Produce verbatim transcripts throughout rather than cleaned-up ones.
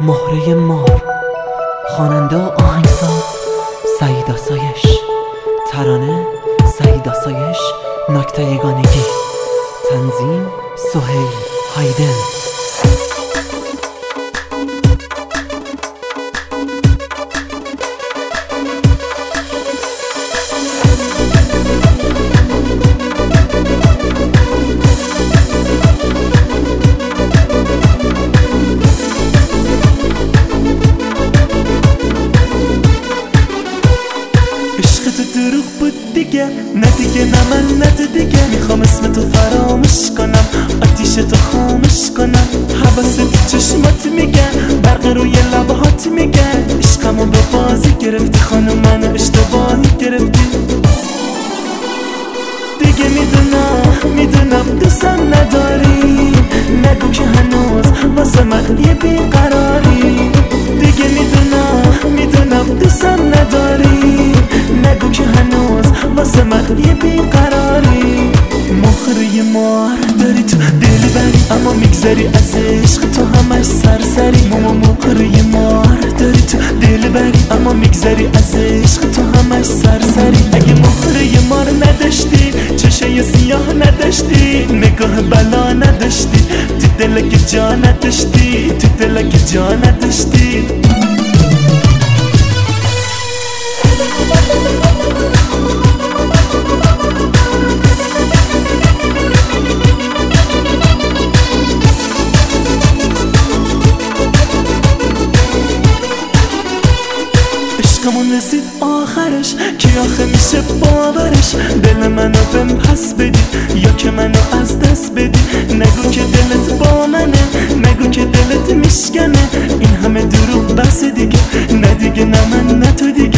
مهره مار، خواننده و آهنگساز سعید آسایش، ترانه سعید آسایش، نکته یگانگی، تنظیم سهیل هایدن. دروغ بود دیگه، نه دیگه، نه من، نه تو دیگه. میخوام اسم تو فراموش کنم، آتیش تو خاموش کنم. حواست تو چشمات میگن، برق روی لبهات میگن. عشقمو به بازی گرفتی خانم، منو اشتباهی گرفتی. دیگه میدونم میدونم دوستم نداری، نگو که هنوز واسه من یه بیقراری. دیگه میدونم میدونم دوستم نداری، نگو که هنوز واسه من یه بیقراری. مهره مار داری تو دل بری، اما میگذری از عشق تو همش سرسری. ماما مهره مار داری تو دل بری، اما میگذری از عشق تو همش سرسری. اگه مهره مار نداشتی، چشای سیاه نداشتی، نگاه بلا نداشتی، تو دلک جا نداشتی، تو دلک جا نداشتی. عشقمون رسید آخرش، کی آخه میشه باورش؟ دل منو بهم پس بدی یا که منو از دست بدی. نگو که دلت با منه، نگو که دلت میشکنه. این همه دروغ بس دیگه، نه دیگه، نه من، نه تو دیگه.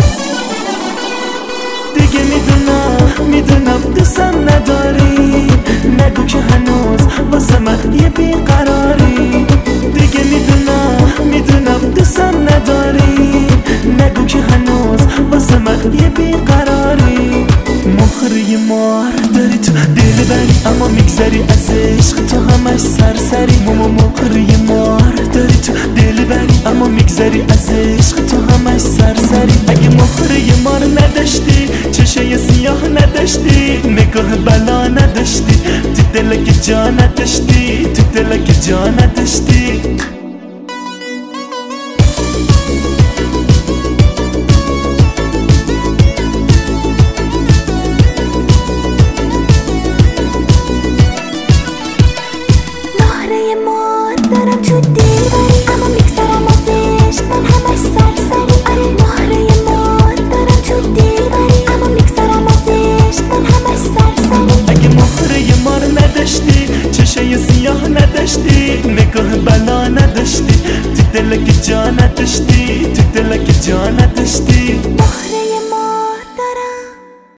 دیگه میدونم میدونم دوستم نداری، نگو که هنوز واسه من یه بیقراری. دیگه میدونم میدونم دوستم نداری، نگو که هنوز واسه من یه بیقراری. مهره مار داری تو دل بری، اما میگذری از عشق تو همش سرسری. ماما مهره مار داری تو دل بری، اما میگذری از عشق تو همش سرسری. اگه مهره مار نداشتی، چشای سیاه نداشتی، نگاه بلا نداشتی، تو دلک جا نداشتی، تو دلک جا نداشتی. دارم تو دل بری، اما میگذرم از عشق من همش سرسری. آره مهره مار دارم تو دل بری، اما میگذرم از عشق من همش سرسری. اگه مهره مار نداشتی، چشای سیاه نداشتی، نگاه بلا نداشتی، تو دلک جا نداشتی، تو دلک جا نداشتی.